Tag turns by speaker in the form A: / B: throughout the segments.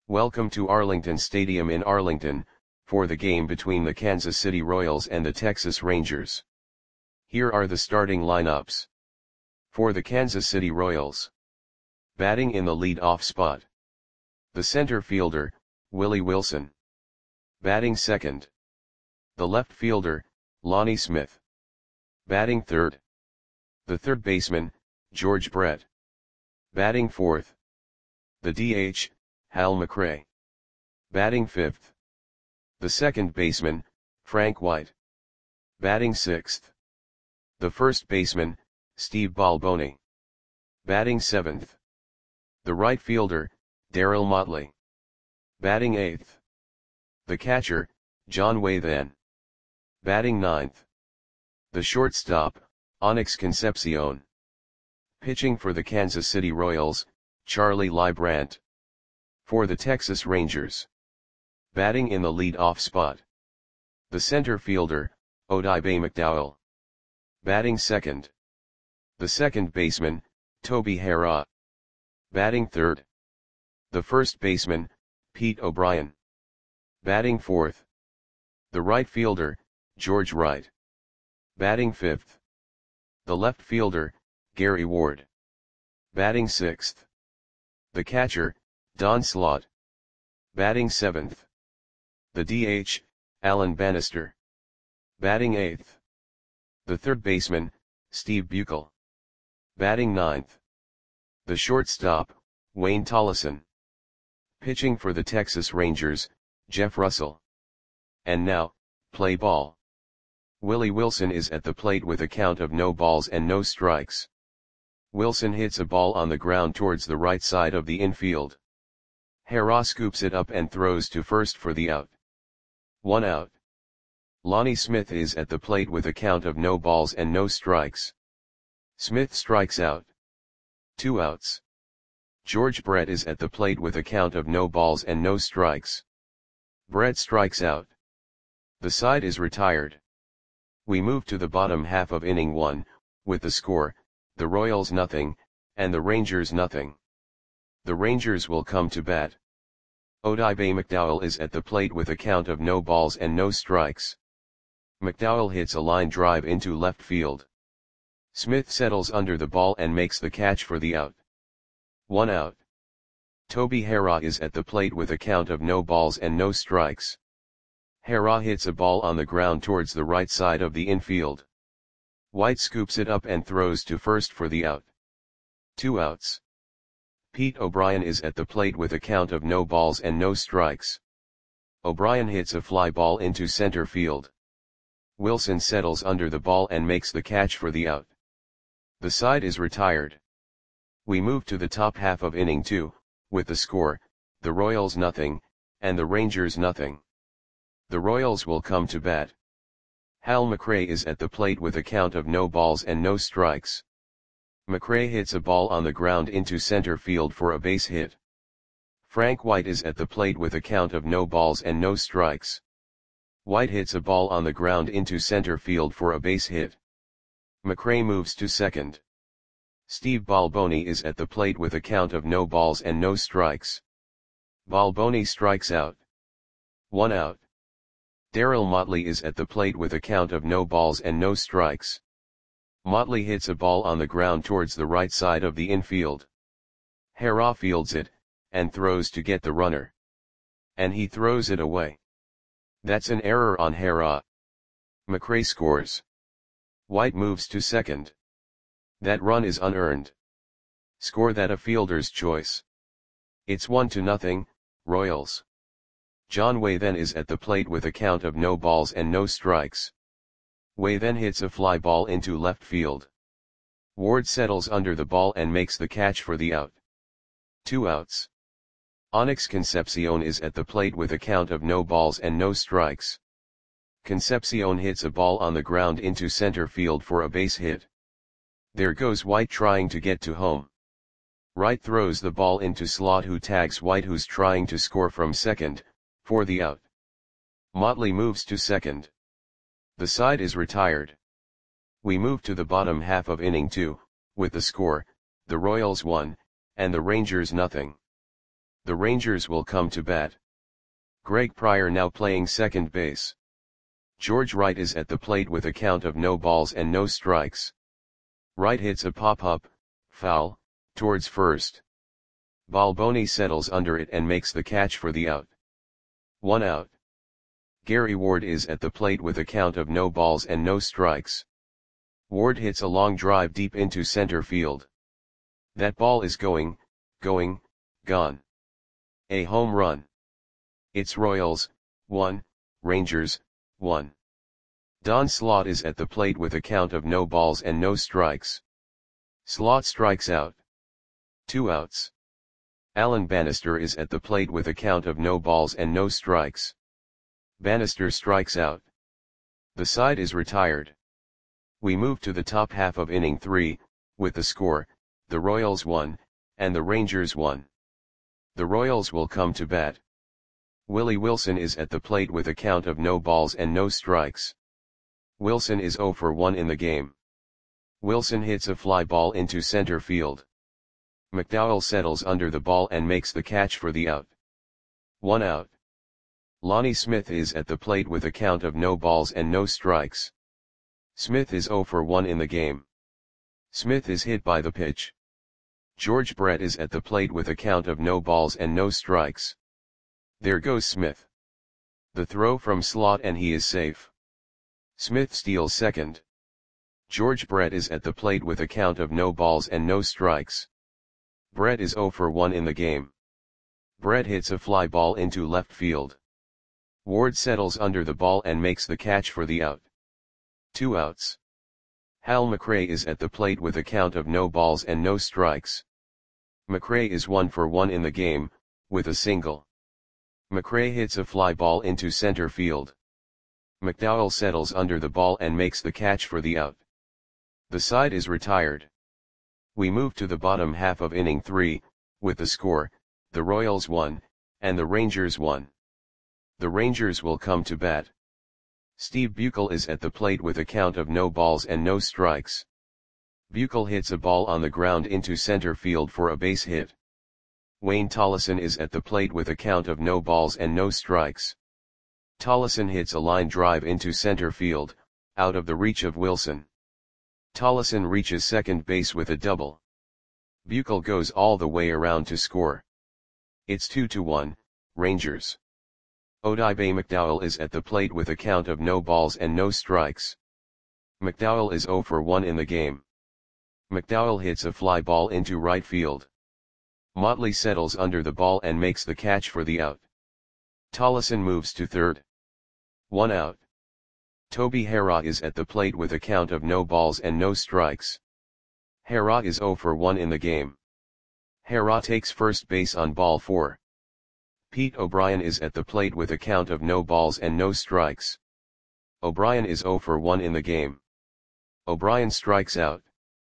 A: Welcome to Arlington Stadium in Arlington, for the game between the Kansas City Royals and the Texas Rangers. Here are the starting lineups. For the Kansas City Royals. Batting in the lead-off spot. The center fielder, Willie Wilson. Batting second. The left fielder, Lonnie Smith. Batting third. The third baseman, George Brett. Batting fourth. The DH, Hal McRae. Batting fifth. The second baseman, Frank White. Batting sixth. The first baseman, Steve Balboni. Batting seventh. The right fielder, Darryl Motley. Batting eighth. The catcher, John Wathan. Batting ninth. The shortstop, Onyx Concepcion. Pitching for the Kansas City Royals, Charlie Leibrandt. For the Texas Rangers. Batting in the lead-off spot. The center fielder, Odibe McDowell. Batting second. The second baseman, Toby Harrah. Batting third. The first baseman, Pete O'Brien. Batting fourth. The right fielder, George Wright. Batting fifth. The left fielder, Gary Ward. Batting sixth. The catcher, Don Slaught. Batting seventh. The DH, Alan Bannister. Batting eighth. The third baseman, Steve Buechel. Batting ninth. The shortstop, Wayne Tollison. Pitching for the Texas Rangers, Jeff Russell. And now, play ball. Willie Wilson is at the plate with a count of no balls and no strikes. Wilson hits a ball on the ground towards the right side of the infield. Harrah scoops it up and throws to first for the out. 1 out. Lonnie Smith is at the plate with a count of no balls and no strikes. Smith strikes out. 2 outs. George Brett is at the plate with a count of no balls and no strikes. Brett strikes out. The side is retired. We move to the bottom half of inning 1, with the score, the Royals nothing, and the Rangers nothing. The Rangers will come to bat. Odibe McDowell is at the plate with a count of no balls and no strikes. McDowell hits a line drive into left field. Smith settles under the ball and makes the catch for the out. 1 out. Toby Harrah is at the plate with a count of no balls and no strikes. Harrah hits a ball on the ground towards the right side of the infield. White scoops it up and throws to first for the out. 2 outs. Pete O'Brien is at the plate with a count of no balls and no strikes. O'Brien hits a fly ball into center field. Wilson settles under the ball and makes the catch for the out. The side is retired. We move to the top half of inning 2, with the score, the Royals nothing, and the Rangers nothing. The Royals will come to bat. Hal McRae is at the plate with a count of no balls and no strikes. McRae hits a ball on the ground into center field for a base hit. Frank White is at the plate with a count of no balls and no strikes. White hits a ball on the ground into center field for a base hit. McRae moves to second. Steve Balboni is at the plate with a count of no balls and no strikes. Balboni strikes out. 1 out. Darryl Motley is at the plate with a count of no balls and no strikes. Motley hits a ball on the ground towards the right side of the infield. Harrah fields it, and throws to get the runner. And he throws it away. That's an error on Harrah. McRae scores. White moves to second. That run is unearned. Score that a fielder's choice. It's 1-0, Royals. John Wathan is at the plate with a count of no balls and no strikes. Wathan hits a fly ball into left field. Ward settles under the ball and makes the catch for the out. 2 outs. Onyx Concepcion is at the plate with a count of no balls and no strikes. Concepcion hits a ball on the ground into center field for a base hit. There goes White trying to get to home. Wright throws the ball into Slaught, who tags White, who's trying to score from second, for the out. Motley moves to second. The side is retired. We move to the bottom half of inning 2, with the score, the Royals 1, and the Rangers nothing. The Rangers will come to bat. Greg Pryor now playing second base. George Wright is at the plate with a count of no balls and no strikes. Wright hits a pop-up, foul, towards first. Balboni settles under it and makes the catch for the out. 1 out. Gary Ward is at the plate with a count of no balls and no strikes. Ward hits a long drive deep into center field. That ball is gone. A home run. It's Royals, 1, Rangers, 1. Don Slaught is at the plate with a count of no balls and no strikes. Slaught strikes out. 2 outs. Alan Bannister is at the plate with a count of no balls and no strikes. Bannister strikes out. The side is retired. We move to the top half of inning 3, with the score, the Royals 1, and the Rangers 1. The Royals will come to bat. Willie Wilson is at the plate with a count of no balls and no strikes. Wilson is 0 for 1 in the game. Wilson hits a fly ball into center field. McDowell settles under the ball and makes the catch for the out. 1 out. Lonnie Smith is at the plate with a count of no balls and no strikes. Smith is 0 for 1 in the game. Smith is hit by the pitch. George Brett is at the plate with a count of no balls and no strikes. There goes Smith. The throw from Slaught and he is safe. Smith steals second. George Brett is at the plate with a count of no balls and no strikes. Brett is 0 for 1 in the game. Brett hits a fly ball into left field. Ward settles under the ball and makes the catch for the out. 2 outs. Hal McRae is at the plate with a count of no balls and no strikes. McRae is 1 for 1 in the game, with a single. McRae hits a fly ball into center field. McDowell settles under the ball and makes the catch for the out. The side is retired. We move to the bottom half of inning 3, with the score, the Royals 1, and the Rangers 1. The Rangers will come to bat. Steve Buechel is at the plate with a count of no balls and no strikes. Buechel hits a ball on the ground into center field for a base hit. Wayne Tollison is at the plate with a count of no balls and no strikes. Tollison hits a line drive into center field, out of the reach of Wilson. Tollison reaches second base with a double. Buechel goes all the way around to score. It's 2-1, Rangers. Odibe McDowell is at the plate with a count of no balls and no strikes. McDowell is 0 for 1 in the game. McDowell hits a fly ball into right field. Motley settles under the ball and makes the catch for the out. Tollison moves to third. 1 out. Toby Harrah is at the plate with a count of no balls and no strikes. Harrah is 0 for 1 in the game. Harrah takes first base on ball 4. Pete O'Brien is at the plate with a count of no balls and no strikes. O'Brien is 0 for 1 in the game. O'Brien strikes out.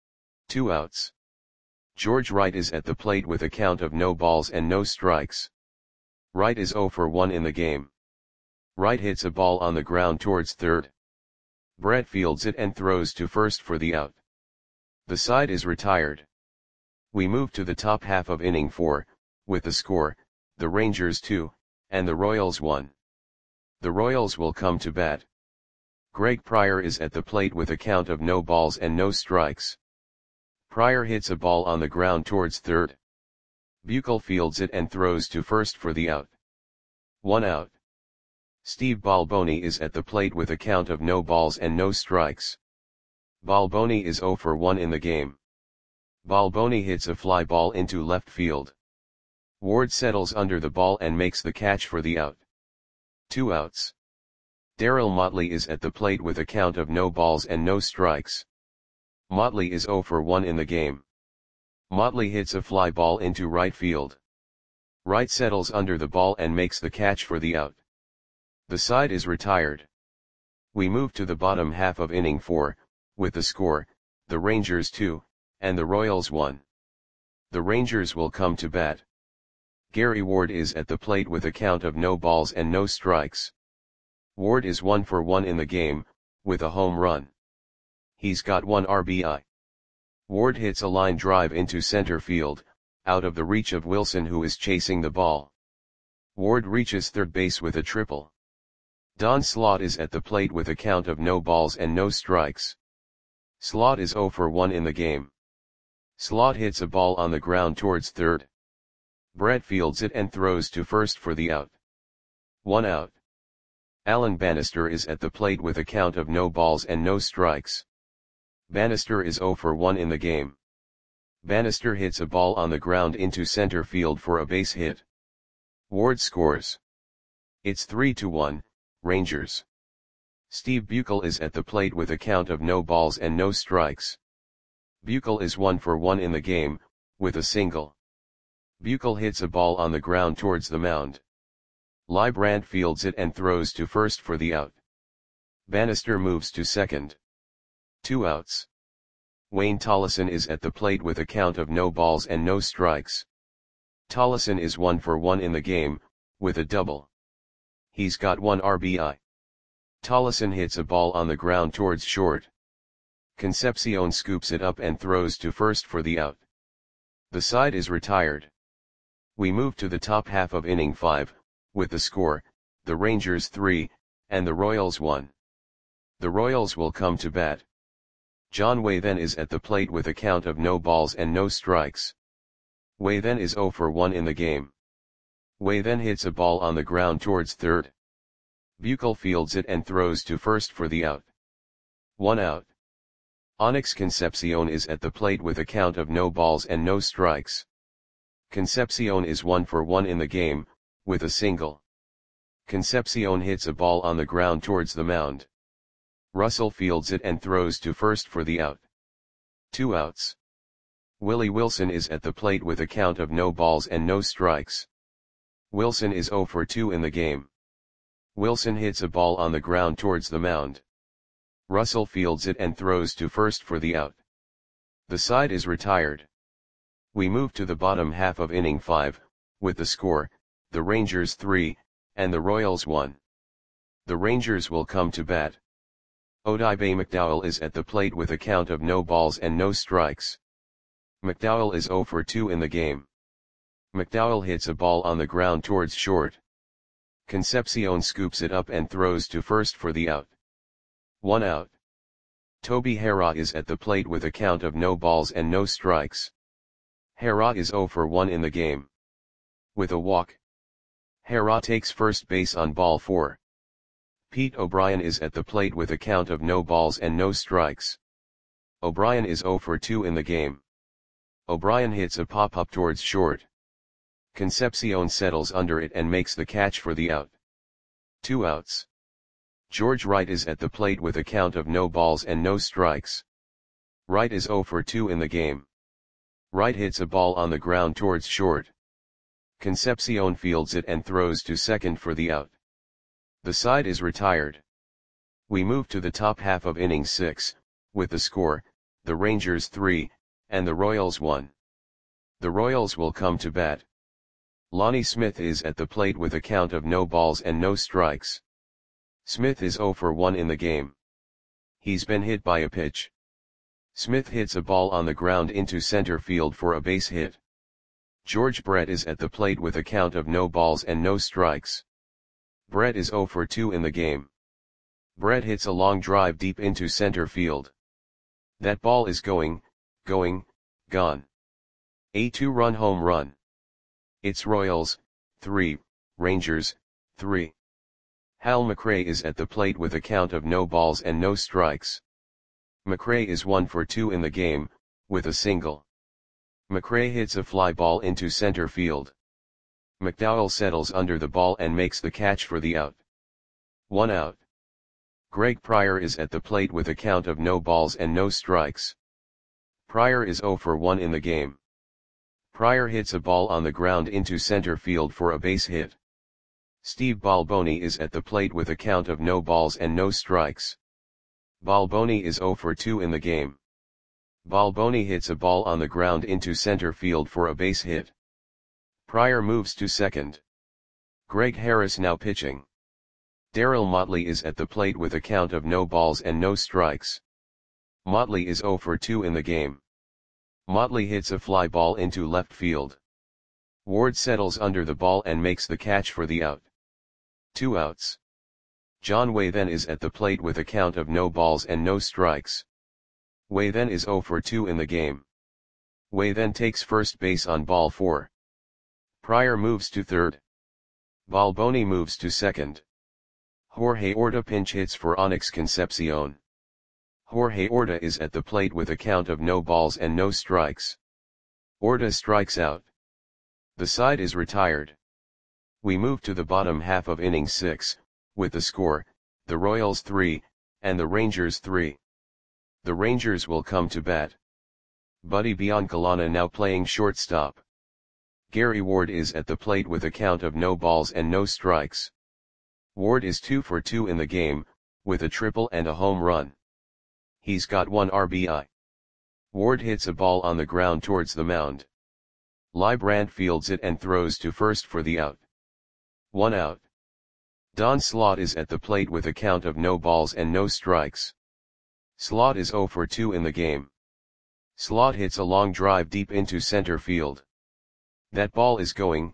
A: 2 outs. George Wright is at the plate with a count of no balls and no strikes. Wright is 0 for 1 in the game. Wright hits a ball on the ground towards third. Brett fields it and throws to first for the out. The side is retired. We move to the top half of inning 4, with the score, the Rangers 2, and the Royals 1. The Royals will come to bat. Greg Pryor is at the plate with a count of no balls and no strikes. Pryor hits a ball on the ground towards third. Buechel fields it and throws to first for the out. 1 out. Steve Balboni is at the plate with a count of no balls and no strikes. Balboni is 0 for 1 in the game. Balboni hits a fly ball into left field. Ward settles under the ball and makes the catch for the out. 2 outs. Darryl Motley is at the plate with a count of no balls and no strikes. Motley is 0 for 1 in the game. Motley hits a fly ball into right field. Wright settles under the ball and makes the catch for the out. The side is retired. We move to the bottom half of inning 4, with the score, the Rangers 2, and the Royals 1. The Rangers will come to bat. Gary Ward is at the plate with a count of no balls and no strikes. Ward is 1 for 1 in the game, with a home run. He's got 1 RBI. Ward hits a line drive into center field, out of the reach of Wilson, who is chasing the ball. Ward reaches third base with a triple. Don Slaught is at the plate with a count of no balls and no strikes. Slaught is 0 for 1 in the game. Slaught hits a ball on the ground towards third. Brett fields it and throws to first for the out. 1 out. Alan Bannister is at the plate with a count of no balls and no strikes. Bannister is 0 for 1 in the game. Bannister hits a ball on the ground into center field for a base hit. Ward scores. It's 3-1, Rangers. Steve Buechel is at the plate with a count of no balls and no strikes. Buechel is 1 for 1 in the game, with a single. Buechel hits a ball on the ground towards the mound. Leibrandt fields it and throws to first for the out. Bannister moves to second. 2 outs. Wayne Tollison is at the plate with a count of no balls and no strikes. Tollison is 1 for 1 in the game, with a double. He's got 1 RBI. Tollison hits a ball on the ground towards short. Concepcion scoops it up and throws to first for the out. The side is retired. We move to the top half of inning 5, with the score, the Rangers 3, and the Royals 1. The Royals will come to bat. John Waythen is at the plate with a count of no balls and no strikes. Waythen is 0 for 1 in the game. Waythen hits a ball on the ground towards third. Buechel fields it and throws to first for the out. 1 out. Onyx Concepcion is at the plate with a count of no balls and no strikes. Concepcion is 1 for 1 in the game, with a single. Concepcion hits a ball on the ground towards the mound. Russell fields it and throws to first for the out. 2 outs. Willie Wilson is at the plate with a count of no balls and no strikes. Wilson is 0 for 2 in the game. Wilson hits a ball on the ground towards the mound. Russell fields it and throws to first for the out. The side is retired. We move to the bottom half of inning 5, with the score, the Rangers 3, and the Royals 1. The Rangers will come to bat. Odibe McDowell is at the plate with a count of no balls and no strikes. McDowell is 0 for 2 in the game. McDowell hits a ball on the ground towards short. Concepcion scoops it up and throws to first for the out. 1 out. Toby Harrah is at the plate with a count of no balls and no strikes. Harrah is 0 for 1 in the game. With a walk. Harrah takes first base on ball 4. Pete O'Brien is at the plate with a count of no balls and no strikes. O'Brien is 0 for 2 in the game. O'Brien hits a pop-up towards short. Concepcion settles under it and makes the catch for the out. 2 outs. George Wright is at the plate with a count of no balls and no strikes. Wright is 0 for 2 in the game. Wright hits a ball on the ground towards short. Concepcion fields it and throws to second for the out. The side is retired. We move to the top half of inning 6, with the score, the Rangers 3, and the Royals 1. The Royals will come to bat. Lonnie Smith is at the plate with a count of no balls and no strikes. Smith is 0 for 1 in the game. He's been hit by a pitch. Smith hits a ball on the ground into center field for a base hit. George Brett is at the plate with a count of no balls and no strikes. Brett is 0 for 2 in the game. Brett hits a long drive deep into center field. That ball is gone. A 2-run home run. It's Royals, 3, Rangers, 3. Hal McRae is at the plate with a count of no balls and no strikes. McRae is 1 for 2 in the game, with a single. McRae hits a fly ball into center field. McDowell settles under the ball and makes the catch for the out. 1 out. Greg Pryor is at the plate with a count of no balls and no strikes. Pryor is 0 for 1 in the game. Pryor hits a ball on the ground into center field for a base hit. Steve Balboni is at the plate with a count of no balls and no strikes. Balboni is 0 for 2 in the game. Balboni hits a ball on the ground into center field for a base hit. Pryor moves to second. Greg Harris now pitching. Darryl Motley is at the plate with a count of no balls and no strikes. Motley is 0 for 2 in the game. Motley hits a fly ball into left field. Ward settles under the ball and makes the catch for the out. 2 outs. John Way then is at the plate with a count of no balls and no strikes. Way then is 0 for 2 in the game. Way then takes first base on ball 4. Pryor moves to third. Balboni moves to second. Jorge Orta pinch hits for Onyx Concepcion. Jorge Orta is at the plate with a count of no balls and no strikes. Orta strikes out. The side is retired. We move to the bottom half of inning 6, with the score, the Royals 3, and the Rangers 3. The Rangers will come to bat. Buddy Biancalana now playing shortstop. Gary Ward is at the plate with a count of no balls and no strikes. Ward is 2 for 2 in the game, with a triple and a home run. He's got 1 RBI. Ward hits a ball on the ground towards the mound. Librand fields it and throws to first for the out. 1 out. Don Slaught is at the plate with a count of no balls and no strikes. Slaught is 0 for 2 in the game. Slaught hits a long drive deep into center field. That ball is going,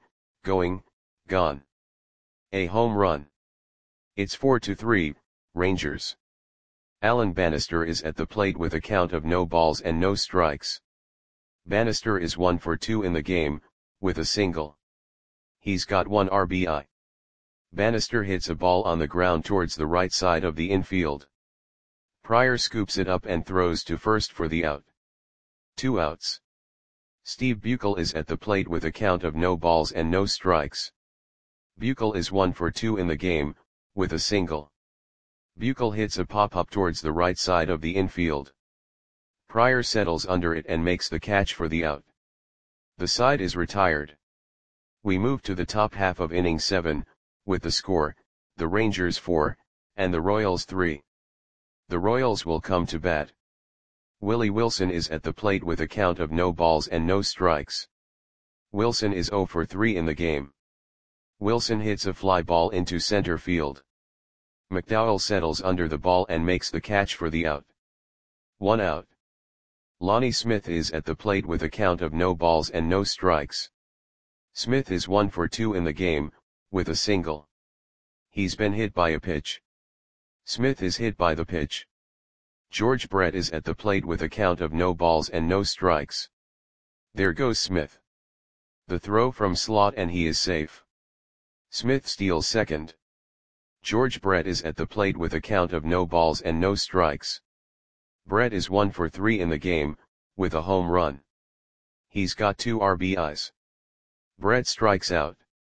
A: gone. A home run. It's 4-3, Rangers. Alan Bannister is at the plate with a count of no balls and no strikes. Bannister is 1 for 2 in the game, with a single. He's got 1 RBI. Bannister hits a ball on the ground towards the right side of the infield. Pryor scoops it up and throws to first for the out. 2 outs. Steve Buechel is at the plate with a count of no balls and no strikes. Buechel is 1 for 2 in the game, with a single. Buechel hits a pop-up towards the right side of the infield. Pryor settles under it and makes the catch for the out. The side is retired. We move to the top half of inning 7, with the score, the Rangers 4, and the Royals 3. The Royals will come to bat. Willie Wilson is at the plate with a count of no balls and no strikes. Wilson is 0 for 3 in the game. Wilson hits a fly ball into center field. McDowell settles under the ball and makes the catch for the out. 1 out. Lonnie Smith is at the plate with a count of no balls and no strikes. Smith is 1 for 2 in the game, with a single. He's been hit by a pitch. Smith is hit by the pitch. George Brett is at the plate with a count of no balls and no strikes. There goes Smith. The throw from Slaught and he is safe. Smith steals second. George Brett is at the plate with a count of no balls and no strikes. Brett is 1 for 3 in the game, with a home run. He's got 2 RBIs. Brett strikes out.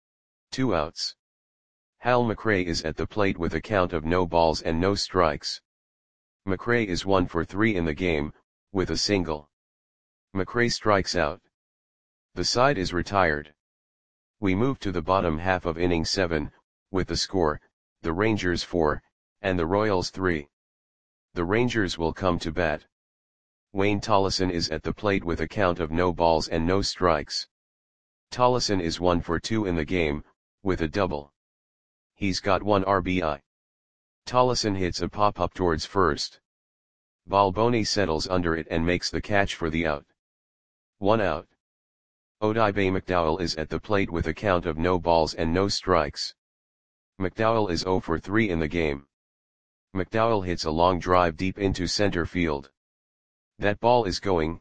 A: 2 outs. Hal McRae is at the plate with a count of no balls and no strikes. McRae is 1 for 3 in the game, with a single. McRae strikes out. The side is retired. We move to the bottom half of inning 7, with the score, the Rangers 4, and the Royals 3. The Rangers will come to bat. Wayne Tollison is at the plate with a count of no balls and no strikes. Tollison is 1 for 2 in the game, with a double. He's got 1 RBI. Tollison hits a pop-up towards first. Balboni settles under it and makes the catch for the out. 1 out. Odibe McDowell is at the plate with a count of no balls and no strikes. McDowell is 0 for 3 in the game. McDowell hits a long drive deep into center field. That ball is going,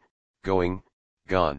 A: gone.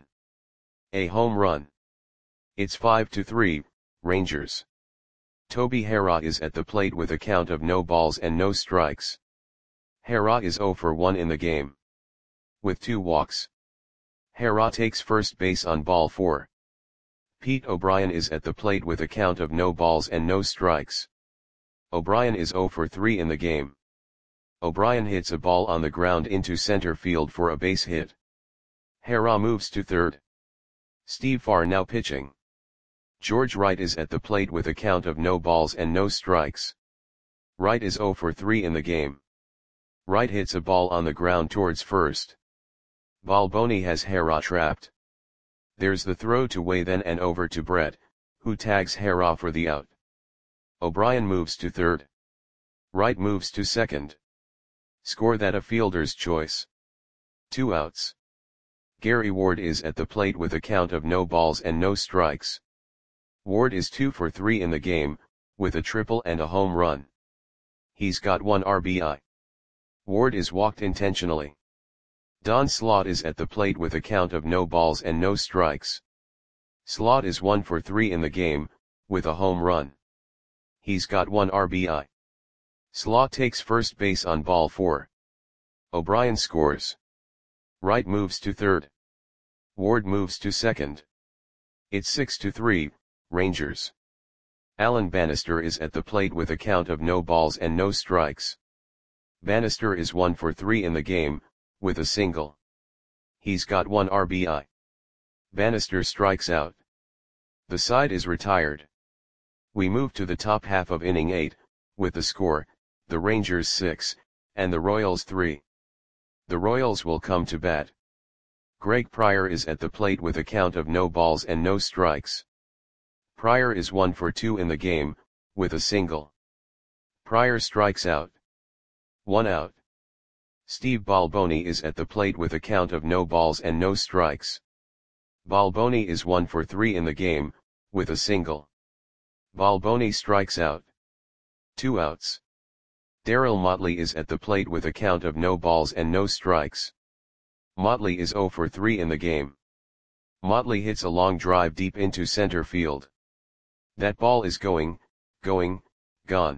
A: A home run. It's 5-3, Rangers. Toby Harrah is at the plate with a count of no balls and no strikes. Harrah is 0 for 1 in the game. With 2 walks. Harrah takes first base on ball 4. Pete O'Brien is at the plate with a count of no balls and no strikes. O'Brien is 0 for 3 in the game. O'Brien hits a ball on the ground into center field for a base hit. Harrah moves to third. Steve Farr now pitching. George Wright is at the plate with a count of no balls and no strikes. Wright is 0 for 3 in the game. Wright hits a ball on the ground towards first. Balboni has Harrah trapped. There's the throw to Way then and over to Brett, who tags Harrah for the out. O'Brien moves to third. Wright moves to second. Score that a fielder's choice. 2 outs. Gary Ward is at the plate with a count of no balls and no strikes. Ward is 2 for 3 in the game, with a triple and a home run. He's got 1 RBI. Ward is walked intentionally. Don Slaught is at the plate with a count of no balls and no strikes. Slaught is 1 for 3 in the game, with a home run. He's got 1 RBI. Slaught takes first base on ball 4. O'Brien scores. Wright moves to third. Ward moves to second. It's 6-3, Rangers. Alan Bannister is at the plate with a count of no balls and no strikes. Bannister is 1 for 3 in the game, with a single. He's got 1 RBI. Bannister strikes out. The side is retired. We move to the top half of inning 8, with the score, the Rangers 6, and the Royals 3. The Royals will come to bat. Greg Pryor is at the plate with a count of no balls and no strikes. Pryor is 1 for 2 in the game, with a single. Pryor strikes out. 1 out. Steve Balboni is at the plate with a count of no balls and no strikes. Balboni is 1 for 3 in the game, with a single. Balboni strikes out. 2 outs. Darryl Motley is at the plate with a count of no balls and no strikes. Motley is 0 for 3 in the game. Motley hits a long drive deep into center field. That ball is going, gone.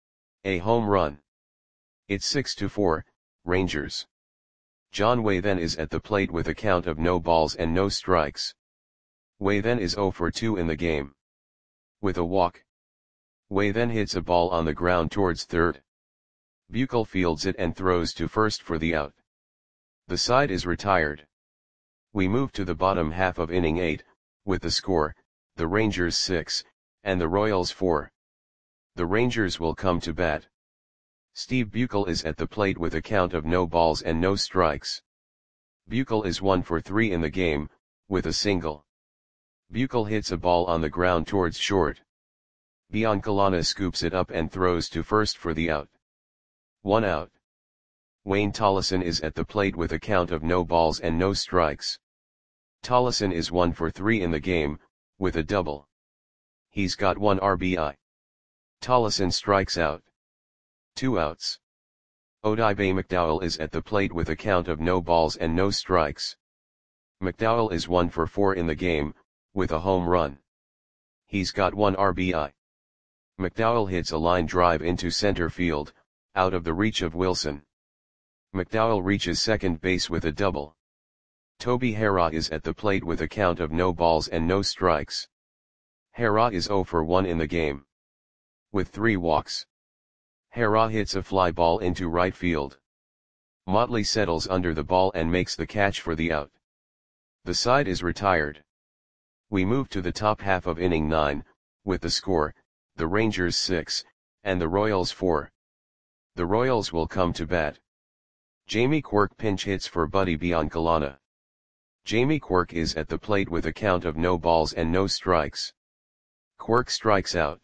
A: A home run. It's 6-4, Rangers. John Waythen is at the plate with a count of no balls and no strikes. Waythen is 0 for 2 in the game. With a walk. Waythen hits a ball on the ground towards third. Buechel fields it and throws to first for the out. The side is retired. We move to the bottom half of inning 8, with the score, the Rangers 6, and the Royals 4. The Rangers will come to bat. Steve Buechel is at the plate with a count of no balls and no strikes. Buechel is 1 for 3 in the game, with a single. Buechel hits a ball on the ground towards short. Biancalana scoops it up and throws to first for the out. 1 out. Wayne Tollison is at the plate with a count of no balls and no strikes. Tollison is 1 for 3 in the game, with a double. He's got 1 RBI. Tollison strikes out. 2 outs. Odibe McDowell is at the plate with a count of no balls and no strikes. McDowell is 1 for 4 in the game, with a home run. He's got 1 RBI. McDowell hits a line drive into center field, out of the reach of Wilson. McDowell reaches second base with a double. Toby Harrah is at the plate with a count of no balls and no strikes. Harrah is 0 for 1 in the game. With 3 walks. Harrah hits a fly ball into right field. Motley settles under the ball and makes the catch for the out. The side is retired. We move to the top half of inning 9, with the score, the Rangers 6, and the Royals 4. The Royals will come to bat. Jamie Quirk pinch hits for Buddy Biancalana. Jamie Quirk is at the plate with a count of no balls and no strikes. Quirk strikes out.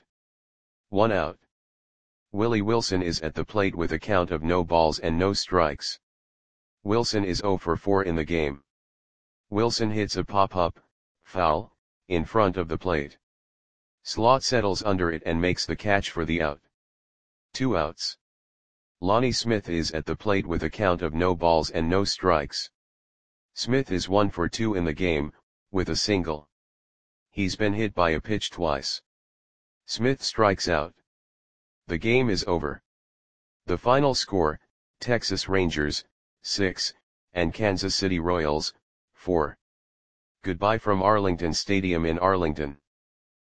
A: 1 out. Willie Wilson is at the plate with a count of no balls and no strikes. Wilson is 0 for 4 in the game. Wilson hits a pop-up, foul, in front of the plate. Slaught settles under it and makes the catch for the out. 2 outs. Lonnie Smith is at the plate with a count of no balls and no strikes. Smith is 1 for 2 in the game, with a single. He's been hit by a pitch twice. Smith strikes out. The game is over. The final score, Texas Rangers, 6, and Kansas City Royals, 4. Goodbye from Arlington Stadium in Arlington.